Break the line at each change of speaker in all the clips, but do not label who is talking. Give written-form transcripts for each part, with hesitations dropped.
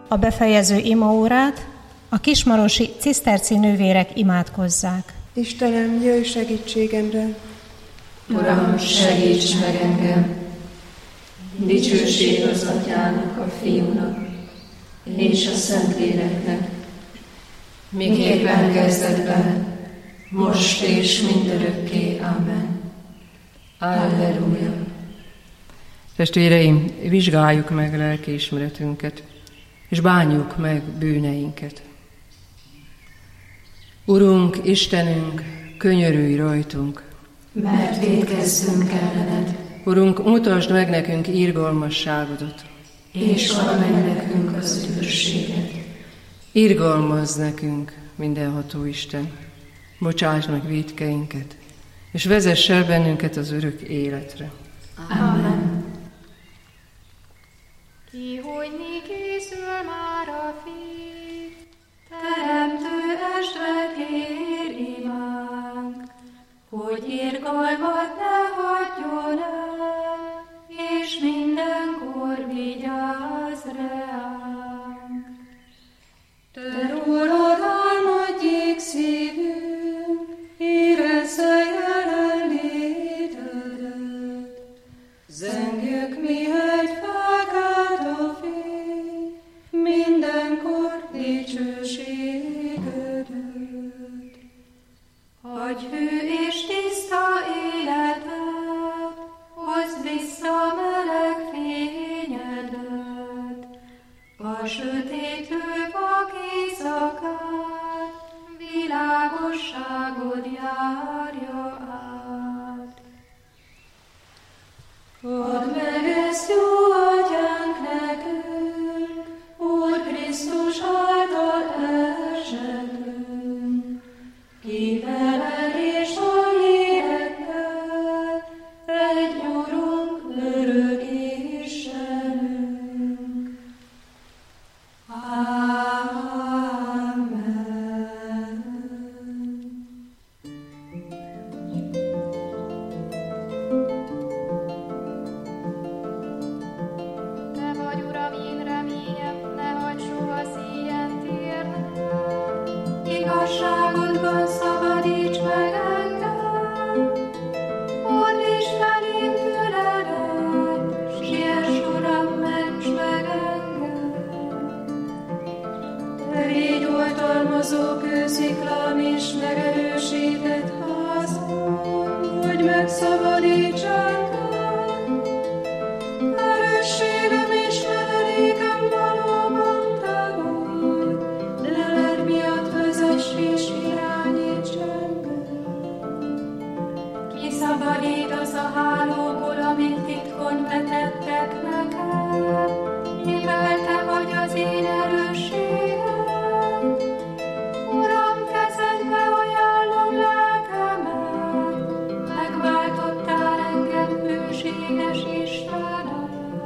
a befejező imaórát a kismarosi ciszterci nővérek imádkozzák.
Istenem, jöjj segítségemre!
Uram, segíts meg engem! Dicsőség az Atyának, a Fiúnak és a Szentléleknek, miképpen kezdetben, most és mindörökké. Amen. Alleluja.
Testvéreim, vizsgáljuk meg lelkiismeretünket, és bánjuk meg bűneinket. Urunk, Istenünk, könyörülj rajtunk,
mert vétkezzünk ellened.
Urunk, mutasd meg nekünk irgalmasságodat,
és add meg nekünk az üdvösséget.
Irgalmazz nekünk, mindenható Isten, bocsáss meg vétkeinket, és vezess el bennünket az örök életre.
Amen.
Kihújni készül már a Fiú,
Teremtő estre tér imánk, hogy irgalmat ne hagyjon el, és mindenkor vigyázz ránk. Te rólad álmodjék szívünk, érezze jelenlétedet. Zengjük, mihegy felkelt a fény, mindenkor dicsőségedet. Adj hű és tiszta életet, hozd vissza meleg fényedet, a sötétlő vak éjszakát, világosságod járja át. Add meg ezt, jó Atyánk, nekünk, Úr Krisztus által esetünk, ki veled és a lélekkel, egy Urunk, örök Istenünk. Amen.
Te vagy, Uram, én reményem, ne hagyd soha szíjen térnem.
Igazságodban szabadíts meg engem, fordíts felém füledet, siess, Uram, ments meg engem. Te légy oltalmazó kősziklám és megerősített házam, hogy megszabadíts engem. Erősségem és menedékem valóban te vagy, leled miatt vezess és irányíts engem. Kiszabadítasz a hálóból, amit titkon vetettek nekem, mivel te vagy az én erősségem. Uram, kezedbe ajánlom lelkemet, megváltottál engem, hűséges Istenem.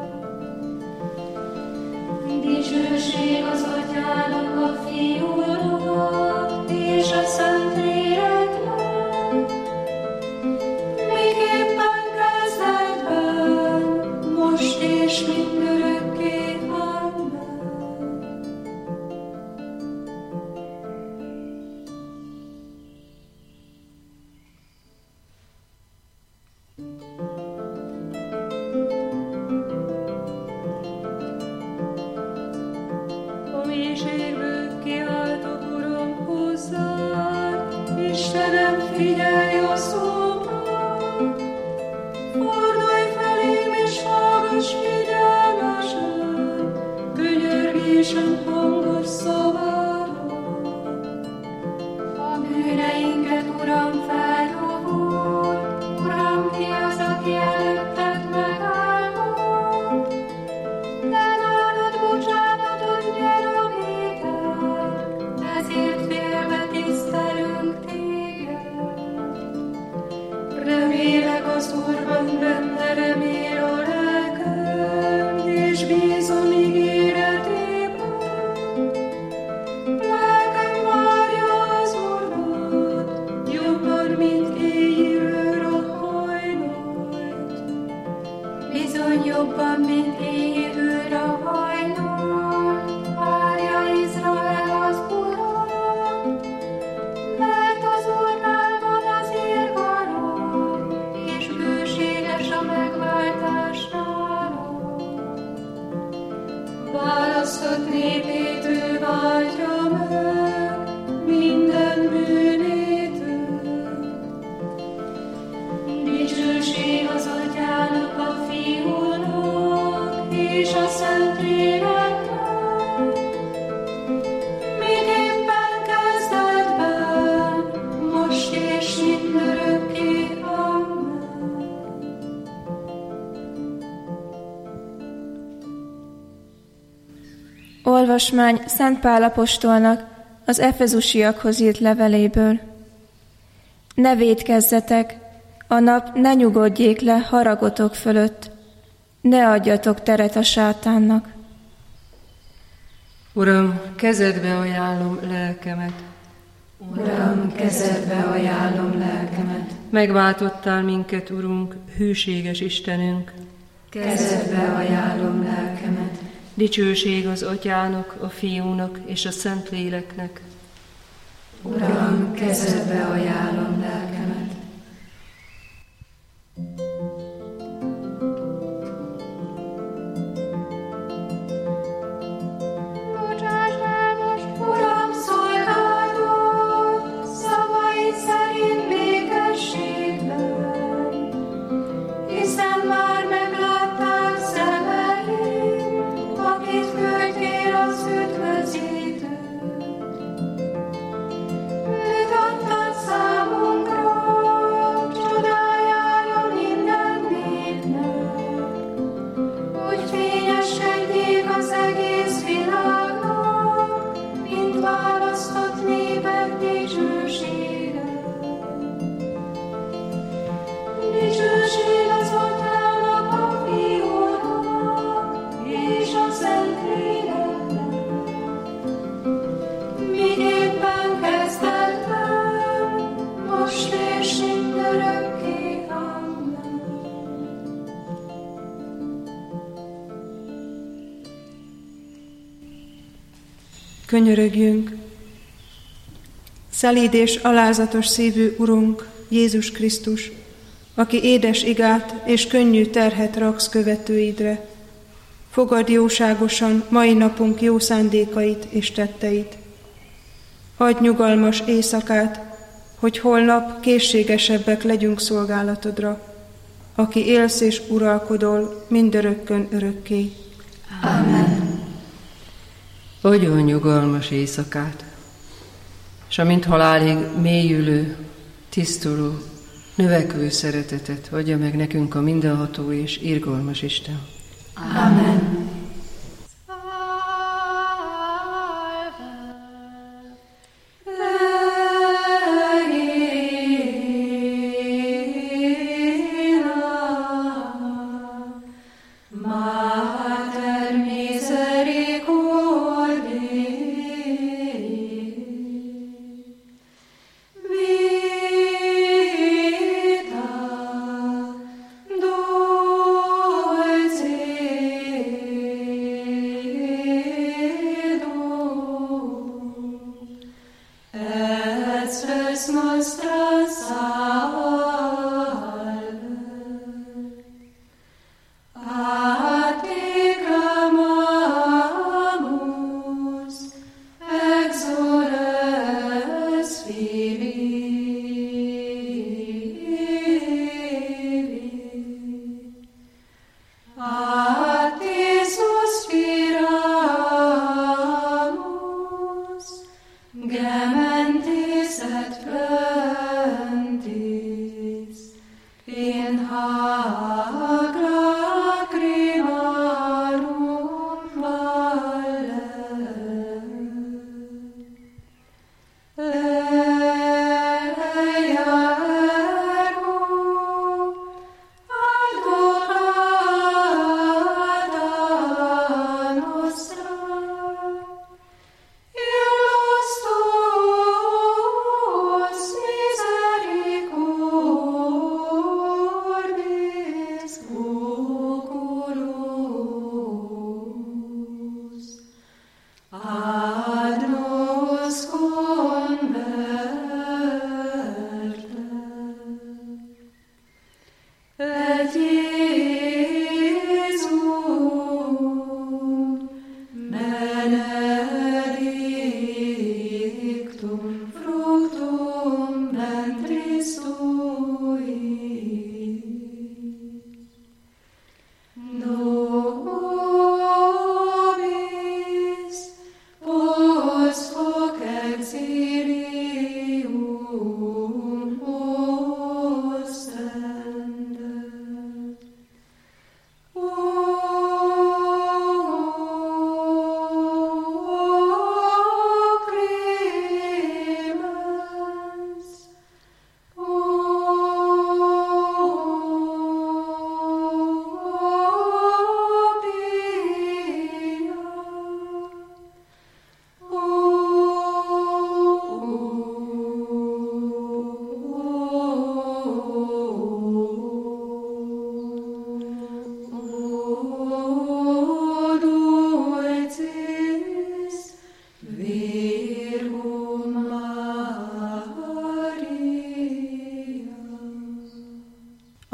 Dicsőség az Atyának, a Fiúnak és a Szentléleknek, miképpen kezdetben, most és mindörökké. Amen. A mélységből kiáltok, Uram, hozzád, Istenem, figyelj a szómra. Fordulj felém és hallgass figyelmesen, könyörgésem hangos szavára. A bűneinket, Uram, feldobod, Uram, ki az, aki előtted megállott? De nálad bocsánatot nyer a vétek, ezért félve tisztelünk téged. Remélek az Úrban, benne remél a lelkem, és bízom ígéretében. választott népét ő váltja meg, minden bűnétől. Dicsőség az Atyának, a Fiúnak és a Szentléleknek, miképpen kezdetben, most és mindörökké. Amen.
Olvasmány Szent Pál apostolnak az efezusiakhoz írt leveléből. Ne vétkezzetek, a nap ne nyugodjék le haragotok fölött, ne adjatok teret a sátánnak.
Uram, kezedbe ajánlom lelkemet.
Uram, kezedbe ajánlom lelkemet.
Megváltottál minket, Urunk, hűséges Istenünk.
Kezedbe ajánlom lelkemet.
Dicsőség az Atyának, a Fiúnak és a Szentléleknek.
Uram, kezedbe ajánlom lelkemet.
Bocsáss el most, Uram, szolgálatot, szavaid szerint békességben, hiszen már megláttál szemeim, akit küldtél az üdvözítőt. Őt adtad számunkra, csodájára minden népnek, hogy fényeskedjék az egész világnak, mint választott népek dicsősége. Dicsőség az Atyának, a Fiúnak és a Szentléleknek, miképpen kezdetben, most és mindörökké. Amen.
Könyörögjünk! Szelíd és alázatos szívű Urunk, Jézus Krisztus, aki édes igát és könnyű terhet raksz követőidre, fogadd jóságosan mai napunk jó szándékait és tetteit. Adj nyugalmas éjszakát, hogy holnap készségesebbek legyünk szolgálatodra, aki élsz és uralkodol mindörökkön örökké.
Amen.
Adjon nyugalmas éjszakát, és amint halálig mélyülő, tisztuló, növekvő szeretetet adja meg nekünk a mindenható és irgalmas Isten.
Amen.
Vita, dolce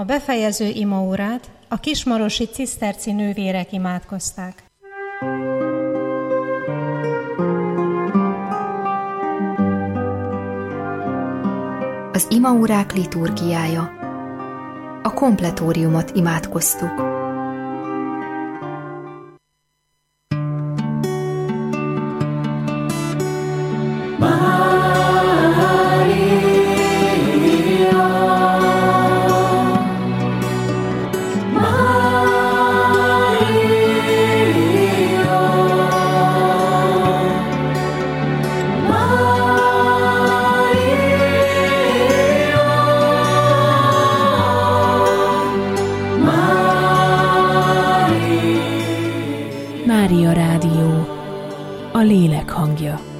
A befejező imaórát a kismarosi ciszterci nővérek imádkozták.
Az imaórák liturgiája. A kompletóriumot imádkoztuk.
Mária Rádió, a lélek hangja.